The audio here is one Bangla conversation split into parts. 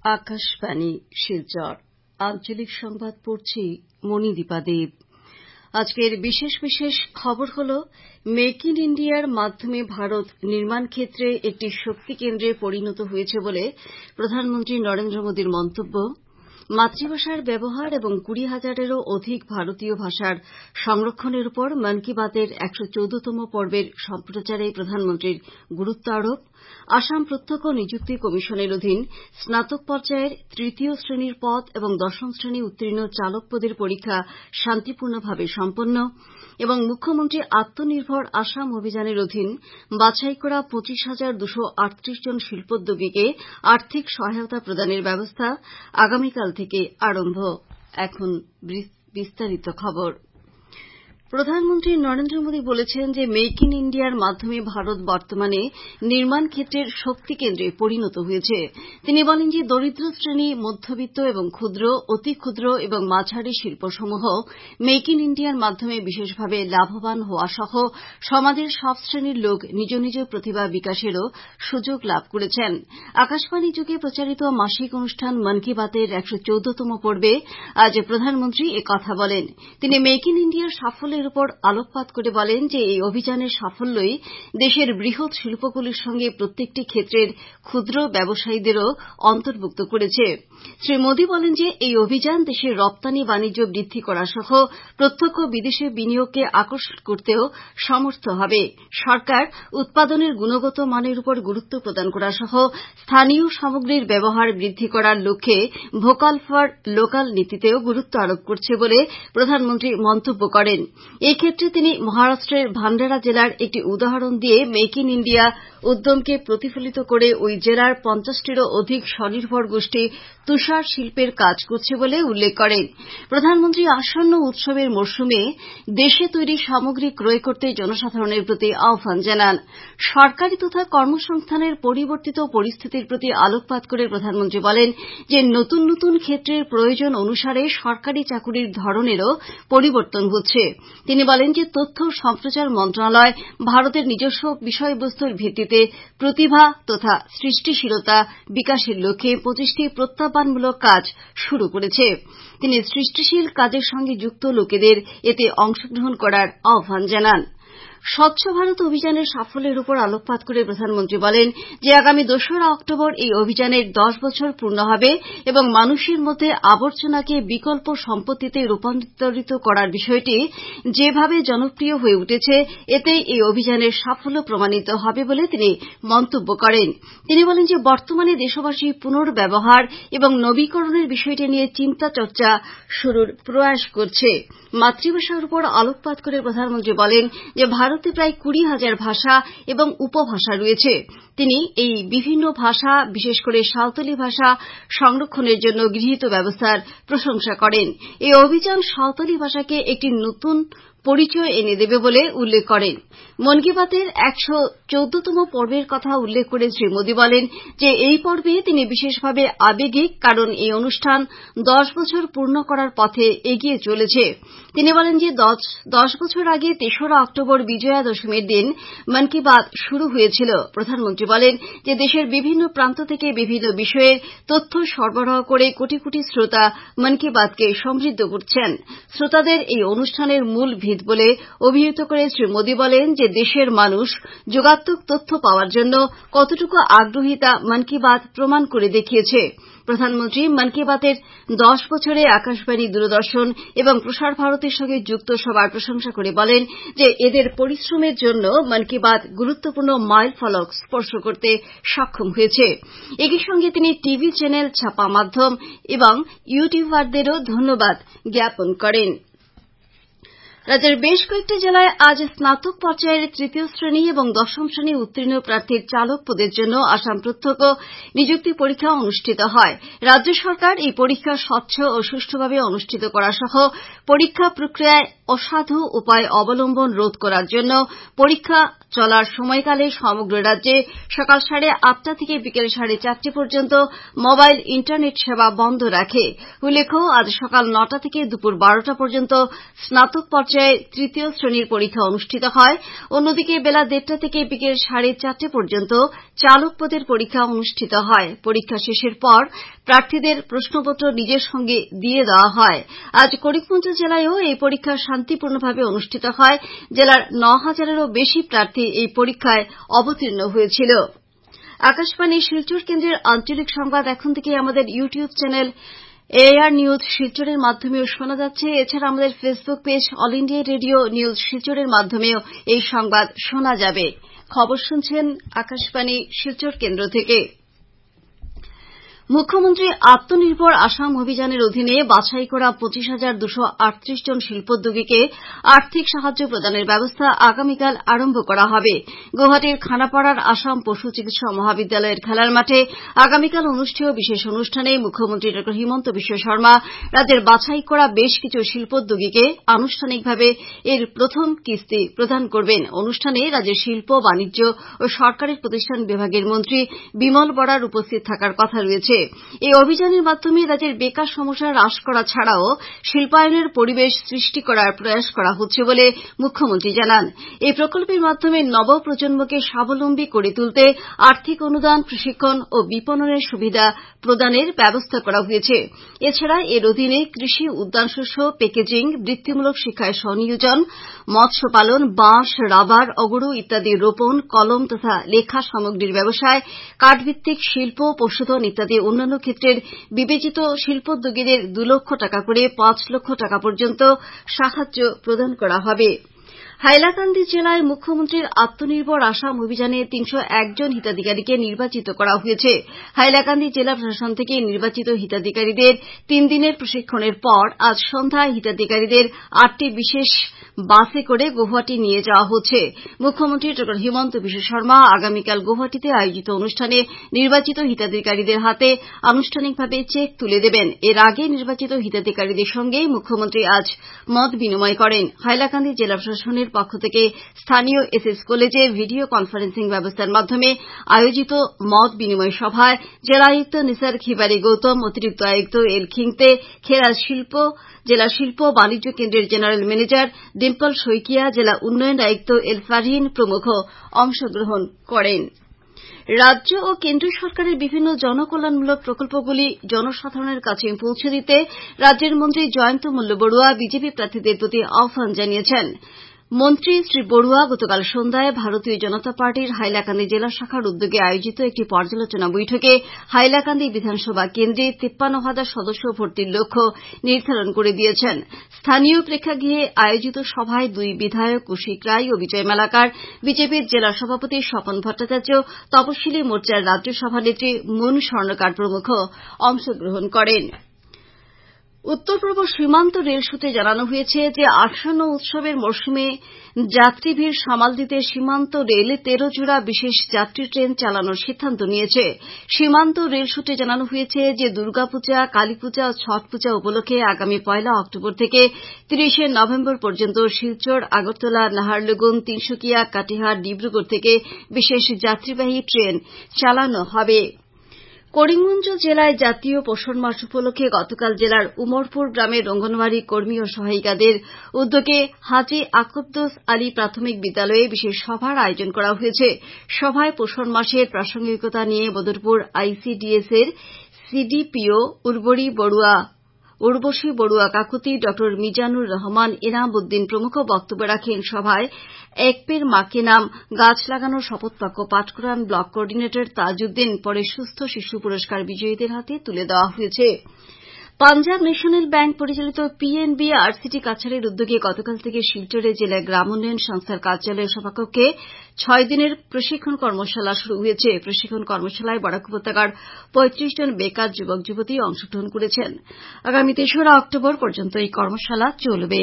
আকাশবাণী শিলচর আঞ্চলিক সংবাদ পড়ছি মণিদীপা দেব। আজকের বিশেষ বিশেষ খবর হল মেক ইন ইন্ডিয়ার মাধ্যমে ভারত নির্মাণ ক্ষেত্রে একটি শক্তি কেন্দ্রে পরিণত হয়েছে বলে প্রধানমন্ত্রী নরেন্দ্র মোদীর মন্তব্য, মাতৃভাষার ব্যবহার এবং ২০,০০০-এরও অধিক ভারতীয় ভাষার সংরক্ষণের উপর মন কি বাতের ১১৪তম পর্বের সম্প্রচারে প্রধানমন্ত্রীর গুরুত্ব আরোপ, আসাম প্রত্যক্ষ নিযুক্তি কমিশনের অধীন স্নাতক পর্যায়ের তৃতীয় শ্রেণীর পদ এবং দশম শ্রেণী উত্তীর্ণ চালক পদের পরীক্ষা শান্তিপূর্ণভাবে সম্পন্ন এবং মুখ্যমন্ত্রী আত্মনির্ভর আসাম অভিযানের অধীন বাছাই করা ২৫,২৩৮ জন শিল্পোদ্যোগীকে আর্থিক সহায়তা প্রদানের ব্যবস্থা আগামীকাল থেকে আরম্ভ। এখন বিস্তারিত খবর। প্রধানমন্ত্রী নরেন্দ্র মোদী বলেছেন যে মেক ইন ইন্ডিয়ার মাধ্যমে ভারত বর্তমানে নির্মাণ ক্ষেত্রের শক্তি কেন্দ্রে পরিণত হয়েছে। তিনি বলেন যে দরিদ্র শ্রেণী, মধ্যবিত্ত এবং ক্ষুদ্র, অতি ক্ষুদ্র এবং মাঝারি শিল্পসমূহ মেক ইন ইন্ডিয়ার মাধ্যমে বিশেষভাবে লাভবান হওয়া সহ সমাজের সব শ্রেণীর লোক নিজ নিজ প্রতিভা বিকাশেরও সুযোগ লাভ করেছেন। আকাশবাণী যোগে প্রচারিত মাসিক অনুষ্ঠান মন কি বাতের ১১৪তম পর্বে আজ প্রধানমন্ত্রী একথা বলেন। তিনি মেক ইন ইন্ডিয়ার সাফল্যের উপর আলোকপাত করে বলেন যে এই অভিযানের সাফল্যই দেশের বৃহৎ শিল্পগুলির সঙ্গে প্রত্যেকটি ক্ষেত্রের ক্ষুদ্র ব্যবসায়ীদেরও অন্তর্ভুক্ত করেছে। শ্রী মোদী বলেন যে এই অভিযান দেশের রপ্তানি বাণিজ্য বৃদ্ধি করা সহ প্রত্যক্ষ বিদেশি বিনিয়োগকে আকর্ষণ করতেও সমর্থ হবে। সরকার উৎপাদনের গুণগত মানের উপর গুরুত্ব প্রদান করা সহ স্থানীয় সামগ্রীর ব্যবহার বৃদ্ধি করার লক্ষ্যে ভোকাল ফর লোকাল নীতিতেও গুরুত্ব আরোপ করছে বলে প্রধানমন্ত্রী মন্তব্য করেন। এই ক্ষেত্রে তিনি মহারাষ্ট্রের ভান্ডারা জেলার একটি উদাহরণ দিয়ে মেক ইন ইন্ডিয়া উদ্যমকে প্রতিফলিত করে ওই জেলার ৫০টিরও অধিক স্বনির্ভর গোষ্ঠী তুষার শিল্পের কাজ করছে বলে উল্লেখ করেন। প্রধানমন্ত্রী আসন্ন উৎসবের মরশুমে দেশে তৈরি সামগ্রী ক্রয় করতে জনসাধারণের প্রতি আহ্বান জানান। সরকারি তথা কর্মসংস্থানের পরিবর্তিত পরিস্থিতির প্রতি আলোকপাত করে প্রধানমন্ত্রী বলেন যে নতুন নতুন ক্ষেত্রের প্রয়োজন অনুসারে সরকারি চাকুরির ধরনেরও পরিবর্তন হচ্ছে। তিনি বলেন যে তথ্য সম্প্রচার মন্ত্রণালয় ভারতের নিজস্ব বিষয়বস্তুর ভিত্তিতে প্রতিভা তথা সৃষ্টিশীলতা বিকাশের লক্ষ্যে ২৫টি প্রত্যাহ্বানমূলক কাজ শুরু করেছে। তিনি সৃষ্টিশীল কাজের সঙ্গে যুক্ত লোকেদের এতে অংশগ্রহণ করার আহ্বান জানান। স্বচ্ছ ভারত অভিযানের সাফল্যের উপর আলোকপাত করে প্রধানমন্ত্রী বলেন যে আগামী ২রা অক্টোবর এই অভিযানের ১০ বছর পূর্ণ হবে এবং মানুষের মধ্যে আবর্জনাকে বিকল্প সম্পত্তিতে রূপান্তরিত করার বিষয়টি যেভাবে জনপ্রিয় হয়ে উঠেছে এতেই এই অভিযানের সাফল্য প্রমাণিত হবে বলে তিনি মন্তব্য করেন। তিনি বলেন যে বর্তমানে দেশবাসী পুনর্ব্যবহার এবং নবীকরণের বিষয়টি নিয়ে চিন্তা চর্চা শুরুর প্রয়াস করছে। মাতৃভাষার উপর আলোকপাত করে প্রধানমন্ত্রী বলেন যে ভারতে প্রায় ২০,০০০ ভাষা এবং উপভাষা রয়েছে। তিনি এই বিভিন্ন ভাষা, বিশেষ করে সাঁওতালি ভাষা সংরক্ষণের জন্য গৃহীত ব্যবস্থার প্রশংসা করেন। এই অভিযান সাঁওতালি ভাষাকে একটি নতুন পরিচয় এনে দেবে বলে উল্লেখ করেন। মন কি বাতের ১১৪তম পর্বের কথা উল্লেখ করে শ্রী মোদী বলেন যে এই পর্বে তিনি বিশেষভাবে আবেগিক, কারণ এই অনুষ্ঠান ১০ বছর পূর্ণ করার পথে এগিয়ে চলেছে। তিনি বলেন যে ১০ বছর আগে ৩রা অক্টোবর বিজয়া দশমীর দিন মন কি বাত শুরু হয়েছিল। প্রধানমন্ত্রী বলেন যে দেশের বিভিন্ন প্রান্ত থেকে বিভিন্ন বিষয়ের তথ্য সরবরাহ করে কোটি কোটি শ্রোতা মন কি বাতকে সমৃদ্ধ করছেন। শ্রোতাদের এই অনুষ্ঠানের মূল ভিত বলে অভিহিত করে শ্রী মোদী বলেন যে দেশের মানুষ যোগাত্মক তথ্য পাওয়ার জন্য কতটুকু আগ্রহী তা মন কি বাত প্রমাণ করে দেখিয়েছে। প্রধানমন্ত্রী মন কি বাতের ১০ বছরে আকাশবাণী, দূরদর্শন এবং প্রসার ভারতীর সঙ্গে যুক্ত সবার প্রশংসা করে বলেন যে এদের পরিশ্রমের জন্য মন কি বাত গুরুত্বপূর্ণ মাইল ফলক স্পর্শ করতে সক্ষম হয়েছে। একই সঙ্গে তিনি টিভি চ্যানেল, ছাপা মাধ্যম এবং ইউটিউবারদেরও ধন্যবাদ জ্ঞাপন করেন। রাজ্যের বেশ কয়েকটি জেলায় আজ স্নাতক পর্যায়ের তৃতীয় শ্রেণী এবং দশম শ্রেণী উত্তীর্ণ প্রার্থীর চালক পদের জন্য আসাম প্রত্যক্ষ নিযুক্তি পরীক্ষা অনুষ্ঠিত হয়। রাজ্য সরকার এই পরীক্ষা স্বচ্ছ ও সুষ্ঠুভাবে অনুষ্ঠিত করা সহ পরীক্ষা প্রক্রিয়ায় অসাধু উপায় অবলম্বন রোধ করার জন্য পরীক্ষা চলার সময়কালে সমগ্র রাজ্যে সকাল ৮:৩০ থেকে বিকেল ৪:৩০ পর্যন্ত মোবাইল ইন্টারনেট সেবা বন্ধ রাখে। উল্লেখ্য, আজ সকাল ৯টা থেকে দুপুর ১২টা পর্যন্ত স্নাতক পর্যায়ে পর্যায়ে তৃতীয় শ্রেণীর পরীক্ষা অনুষ্ঠিত হয়। অন্যদিকে বেলা 1:30 থেকে বিকেল 4:30 পর্যন্ত চালক পদের পরীক্ষা অনুষ্ঠিত হয়। পরীক্ষা শেষের পর প্রার্থীদের প্রশ্নপত্র নিজের সঙ্গে দিয়ে দেওয়া হয়। আজ করিমগঞ্জ জেলায়ও এই পরীক্ষা শান্তিপূর্ণভাবে অনুষ্ঠিত হয়। জেলার 9,000-এরও বেশি প্রার্থী এই পরীক্ষায় অবতীর্ণ হয়েছিল। আকাশবাণী শিলচর কেন্দ্রের আঞ্চলিক সংবাদ এখন থেকে আমাদের ইউটিউব চ্যানেল এআর নিউজ শিলচরের মাধ্যমেও শোনা যাচ্ছে। এছাড়া আমাদের Facebook page all India radio news শিলচরের মাধ্যমেও এই সংবাদ শোনা যাবে। খবর শুনছেন আকাশবাণী শিলচর কেন্দ্র থেকে। মুখ্যমন্ত্রী আত্মনির্ভর আসাম অভিযানের অধীনে বাছাই করা 25,238 জন শিল্পোদ্যোগীকে আর্থিক সাহায্য প্রদানের ব্যবস্থা আগামীকাল আরম্ভ করা হবে। গুয়াহাটির খানাপাড়ার আসাম পশু চিকিৎসা মহাবিদ্যালয়ের খেলার মাঠে আগামীকাল অনুষ্ঠেয় বিশেষ অনুষ্ঠানে মুখ্যমন্ত্রী ড হিমন্ত বিশ্ব শর্মা রাজ্যের বাছাই করা বেশ কিছু শিল্পোদ্যোগীকে আনুষ্ঠানিকভাবে এর প্রথম কিস্তি প্রদান করবেন। অনুষ্ঠানে রাজ্যের শিল্প বাণিজ্য ও সরকারি প্রতিষ্ঠান বিভাগের মন্ত্রী বিমল বরার উপস্থিত থাকার কথা রয়েছে। এই অভিযানের মাধ্যমে রাজ্যের বেকার সমস্যা হ্রাস করা ছাড়াও শিল্পায়নের পরিবেশ সৃষ্টি করার প্রয়াস করা হচ্ছে বলে মুখ্যমন্ত্রী জানান। এই প্রকল্পের মাধ্যমে নবপ্রজন্মকে স্বাবলম্বী করে তুলতে আর্থিক অনুদান, প্রশিক্ষণ ও বিপণনের সুবিধা প্রদানের ব্যবস্থা করা হয়েছে। এছাড়া এর অধীনে কৃষি, উদ্যানশস্য, প্যাকেজিং, বৃত্তিমূলক শিক্ষায় স্বনিয়োজন, মৎস্য পালন, বাঁশ, রাবার, অগরু ইত্যাদি রোপণ, কলম তথা লেখা সামগ্রীর ব্যবসায়, কাঠভিত্তিক শিল্প, পশুধন ইত্যাদি অন্যান্য ক্ষেত্রের বিবেচিত শিল্পোদ্যোগীদের 2 লক্ষ টাকা করে 5 লক্ষ টাকা পর্যন্ত সাহায্য প্রদান করা হবে। হাইলাকান্দি জেলায় মুখ্যমন্ত্রীর আত্মনির্ভর আসাম অভিযানে 301 জন হিতাধিকারীকে নির্বাচিত করা হয়েছে। হাইলাকান্দি জেলা প্রশাসন থেকে নির্বাচিত হিতাধিকারীদের 3 দিনের প্রশিক্ষণের পর আজ সন্ধ্যায় হিতাধিকারীদের 8টি বিশেষ বাসে করে গুয়াহাটি নিয়ে যাওয়া হচ্ছে। মুখ্যমন্ত্রী ড হিমন্ত বিশ্ব শর্মা আগামীকাল গুয়াহাটিতে আয়োজিত অনুষ্ঠানে নির্বাচিত হিতাধিকারীদের হাতে আনুষ্ঠানিকভাবে চেক তুলে দেবেন। এর আগে নির্বাচিত হিতাধিকারীদের সঙ্গে মুখ্যমন্ত্রী আজ মত বিনিময় করেন। হাইলাকান্দি জেলা প্রশাসনের পক্ষ থেকে স্থানীয় এসএস কলেজে ভিডিও কনফারেন্সিং ব্যবস্থার মাধ্যমে আয়োজিত মত বিনিময় সভায় জেলা আয়ুক্ত নিসার খিবারি গৌতম, অতিরিক্ত আয়ুক্ত এল খিংতে, জেলা শিল্প বাণিজ্য কেন্দ্রের জেনারেল ম্যানেজার ডিম্পল শইকিয়া, জেলা উন্নয়ন আয়ুক্ত এল ফারহিন প্রমুখ অংশগ্রহণ করেন। রাজ্য ও কেন্দ্রীয় সরকারের বিভিন্ন জনকল্যাণমূলক প্রকল্পগুলি জনসাধারণের কাছে পৌঁছে দিতে রাজ্যের মন্ত্রী জয়ন্ত মল্ল বড়ুয়া বিজেপি প্রার্থীদের প্রতি আহ্বান জানিয়েছেন। মন্ত্রী শ্রী বড়ুয়া গতকাল সন্ধ্যায় ভারতীয় জনতা পার্টির হাইলাকান্দি জেলা শাখার উদ্যোগে আয়োজিত একটি পর্যালোচনা বৈঠকে হাইলাকান্দি বিধানসভা কেন্দ্রে 53,000 সদস্য ভর্তির লক্ষ্য নির্ধারণ করে দিয়েছেন। স্থানীয় প্রেক্ষাগৃহে আয়োজিত সভায় 2 বিধায়ক কৌশিক রায় ও বিজয় মালাকার, বিজেপির জেলা সভাপতি স্বপন ভট্টাচার্য, তপশিলি মোর্চার রাজ্য সভানেত্রী মুন স্বর্ণকার প্রমুখ অংশগ্রহণ করেন। উত্তর পূর্ব সীমান্ত রেল সূত্রে জানানো হয়েছে যে আসন্ন উৎসবের মরশুমে যাত্রী ভিড় সামাল দিতে সীমান্ত রেল 13 জোড়া বিশেষ যাত্রী ট্রেন চালানোর সিদ্ধান্ত নিয়েছে। সীমান্ত রেল সূত্রে জানানো হয়েছে যে দুর্গাপূজা, কালীপূজা ও ছট পূজা উপলক্ষে আগামী 1 অক্টোবর থেকে 30 নভেম্বর পর্যন্ত শিলচর, আগরতলা, নাহারলগুন, তিনসুকিয়া, কাটিহার, ডিব্রুগড় থেকে বিশেষ যাত্রীবাহী ট্রেন চালানো হবে। করিমগঞ্জ জেলায় জাতীয় পোষণ মাস উপলক্ষে গতকাল জেলার উমরপুর গ্রামের অঙ্গনওয়াড়ি কর্মী ও সহায়িকাদের উদ্যোগে হাজী আকুদ্দোস আলী প্রাথমিক বিদ্যালয়ে বিশেষ সভার আয়োজন করা হয়েছে। সভায় পোষণ মাসের প্রাসঙ্গিকতা নিয়ে বদরপুর আইসিডিএস এর সিডিপিও উর্বশী বড়ুয়া কাকুতি, ড মিজানুর রহমান, এনাম উদ্দিন প্রমুখ বক্তব্য রাখেন। সভায় এক পেড় মাকে নাম গাছ লাগানোর শপথবাক্য পাঠ করান ব্লক কোঅর্ডিনেটর তাজউদ্দিন। পরে সুস্থ শিশু পুরস্কার বিজয়ীদের হাতে তুলে দেওয়া হয়েছে। পাঞ্জাব ন্যাশনাল ব্যাংক পরিচালিত পিএনবি আরসিটি কাছাড়ের উদ্যোগে গতকাল থেকে শিলচরে জেলা গ্রাম উন্নয়ন সংস্থার কার্যালয়ের সভাকক্ষে 6 দিনের প্রশিক্ষণ কর্মশালা শুরু হয়েছে। প্রশিক্ষণ কর্মশালায় বরাক উপত্যকার 35 জন বেকার যুবক যুবতী অংশগ্রহণ করেছেন। আগামী 3রা অক্টোবর পর্যন্ত এই কর্মশালা চলবে।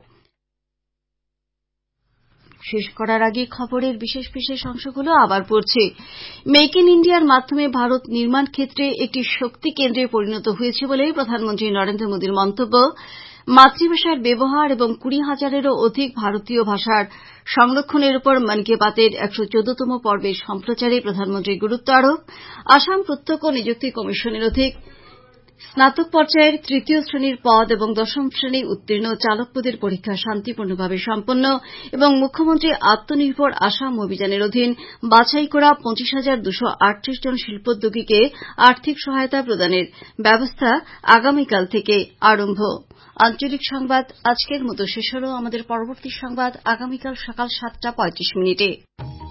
শেষ করার আগে খবরের বিশেষ অংশগুলো আবার পড়ছি। মেক ইন ইন্ডিয়ার মাধ্যমে ভারত নির্মাণ ক্ষেত্রে একটি শক্তি কেন্দ্রে পরিণত হয়েছে বলে প্রধানমন্ত্রী নরেন্দ্র মোদীর মন্তব্য। মাতৃভাষার ব্যবহার এবং 20,000-এরও অধিক ভারতীয় ভাষার সংরক্ষণের উপর মন কি বাতের 114তম পর্বের সম্প্রচারে প্রধানমন্ত্রীর গুরুত্ব আরোপ। আসাম প্রত্যক্ষ নিযুক্তি কমিশনের স্নাতক পর্যায়ের তৃতীয় শ্রেণীর পদ এবং দশম শ্রেণী উত্তীর্ণ চালক পদের পরীক্ষা শান্তিপূর্ণভাবে সম্পন্ন এবং মুখ্যমন্ত্রী আত্মনির্ভর আসাম অভিযানের অধীন বাছাই করা ২৫,২৩৮ জন শিল্পোদ্যোগীকে আর্থিক সহায়তা প্রদানের ব্যবস্থা আগামীকাল থেকে আরম্ভ। আঞ্চলিক সংবাদ আজকের মতো শেষ হল। আমাদের পরবর্তী সংবাদ আগামীকাল সকাল ৭:৩৫।